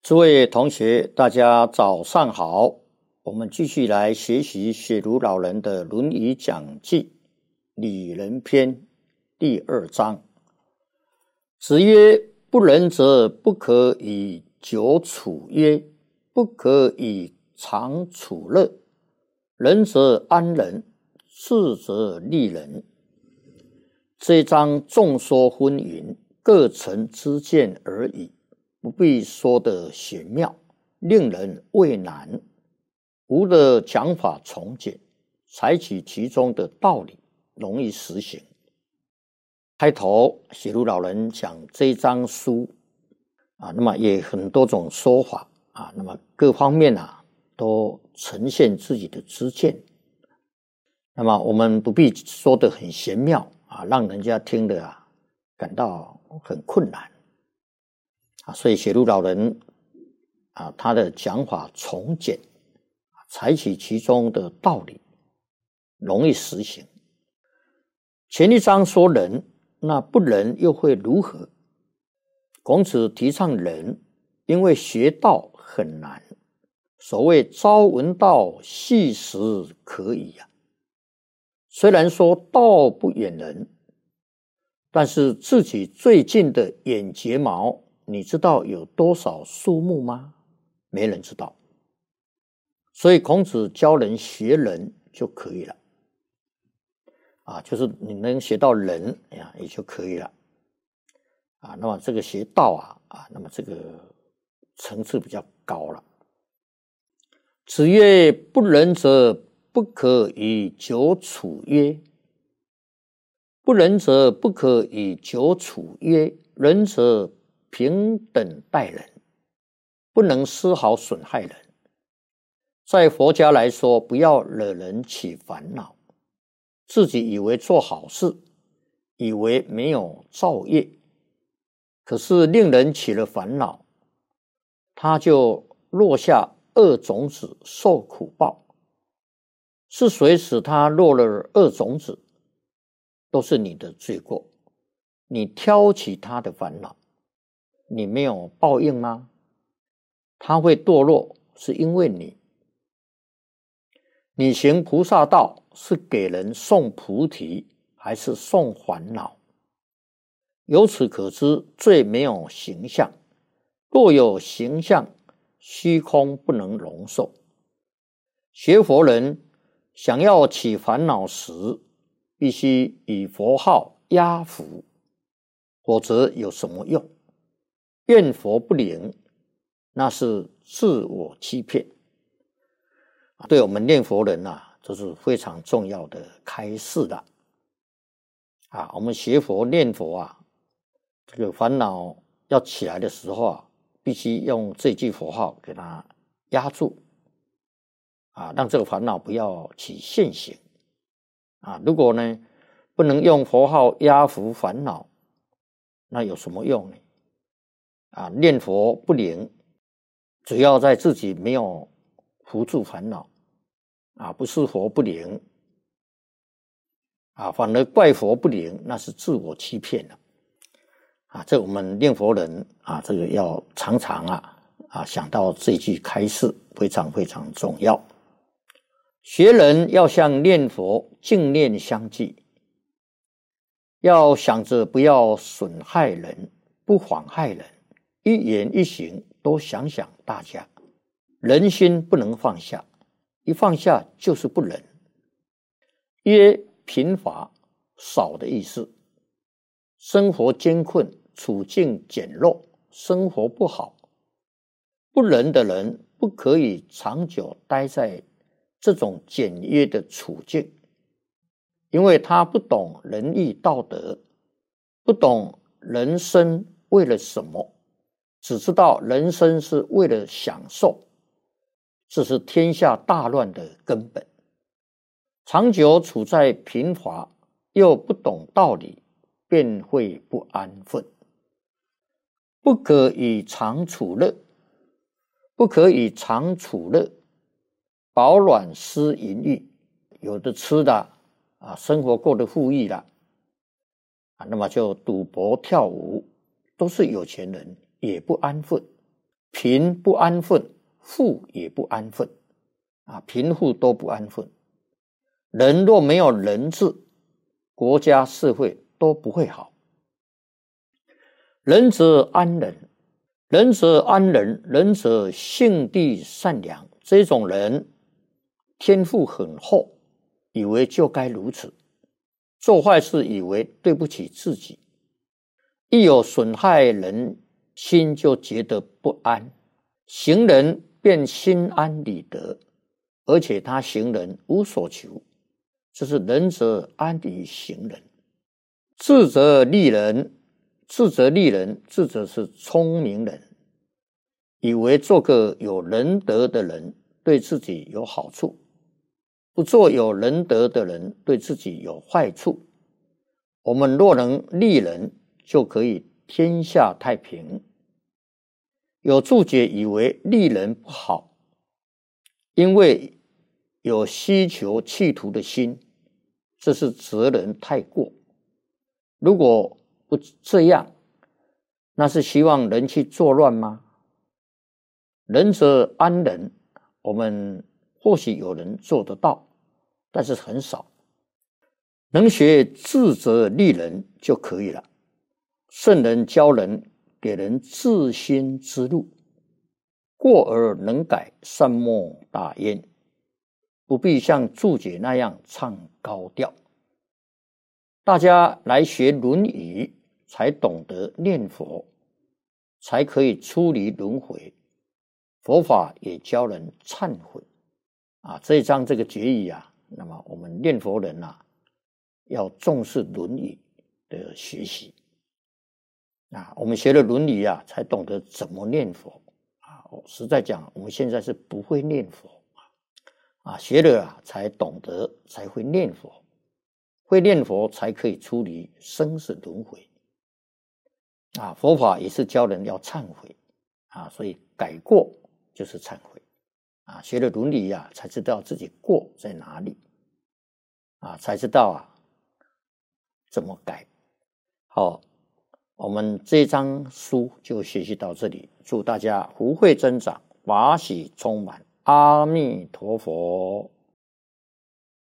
诸位同学，大家早上好。我们继续来学习雪庐老人的《论语讲记》礼仁篇第2章。子曰：不仁者不可以久处约，不可以长处乐。仁则安人，智则利人。这一章众说纷纭，各陈知见而已，不必说得玄妙，令人畏难。吾的讲法从简，采取其中的道理，容易实行。开头雪庐老人讲这一章书那么也很多种说法那么各方面都呈现自己的知见。那么我们不必说得很玄妙让人家听得感到很困难所以雪庐老人他的讲法从简，采取其中的道理，容易实行。前一章说仁，那不仁又会如何？孔子提倡仁，因为学道很难。所谓朝闻道，夕死可矣虽然说道不远人，但是自己最近的眼睫毛，你知道有多少数目吗？没人知道。所以孔子教人学仁就可以了就是你能学到仁也就可以了那么这个学道那么这个层次比较高了。子曰：不仁者不可以久处约。不仁者不可以久处约，仁者平等待人，不能丝毫损害人。在佛家来说，不要惹人起烦恼，自己以为做好事，以为没有造业，可是令人起了烦恼，他就落下恶种子，受苦报。是谁使他落了恶种子？都是你的罪过。你挑起他的烦恼，你没有报应吗？他会堕落，是因为你行菩萨道，是给人送菩提，还是送烦恼？由此可知，罪没有形象，若有形象，虚空不能容受。学佛人想要起烦恼时，必须以佛号压伏，否则有什么用？怨佛不灵，那是自我欺骗。对我们念佛人这是非常重要的开示的我们学佛念佛这个烦恼要起来的时候必须用这句佛号给它压住让这个烦恼不要起现行如果呢不能用佛号压伏烦恼，那有什么用呢念佛不灵，只要在自己没有扶住烦恼不是佛不灵反而怪佛不灵，那是自我欺骗了这我们念佛人这个要常常想到这句开示，非常非常重要。学人要像念佛净念相继，要想着不要损害人，不妨害人，一言一行都想想大家，人心不能放下，一放下就是不仁。约贫乏少的意思，生活艰困，处境简陋，生活不好，不仁的人不可以长久待在这种简约的处境，因为他不懂仁义道德，不懂人生为了什么，只知道人生是为了享受，这是天下大乱的根本。长久处在贫乏又不懂道理，便会不安分。不可以长处乐，不可以长处乐，饱暖思淫欲，有的吃的生活过得富裕了那么就赌博跳舞，都是有钱人，也不安分。 贫不安分，富也不安分贫富都不安分。人若没有人治，国家社会都不会好。仁者安人，仁者安人，仁者性地善良。这种人天赋很厚，以为就该如此，做坏事以为对不起自己，一有损害人心就觉得不安，行人便心安理得，而且他行人无所求，这是仁者安于行人。智者利人，智者利人，智者是聪明人，以为做个有仁德的人对自己有好处，不做有仁德的人对自己有坏处。我们若能利人，就可以天下太平。有注解以为利人不好，因为有希求企图的心，这是责人太过。如果不这样，那是希望人去作乱吗？仁者安人，我们或许有人做得到，但是很少。能学智者利人就可以了。圣人教人，给人自心之路，过而能改，善莫大焉，不必像注解那样唱高调。大家来学论语，才懂得念佛，才可以出离轮回。佛法也教人忏悔这一章这个结语那么我们念佛人要重视论语的学习我们学了论语才懂得怎么念佛实在讲，我们现在是不会念佛学了才懂得，才会念佛。会念佛才可以出离生死轮回佛法也是教人要忏悔所以改过就是忏悔学了伦理才知道自己过在哪里才知道怎么改。好，我们这一章书就学习到这里，祝大家福慧增长，法喜充满，阿弥陀佛。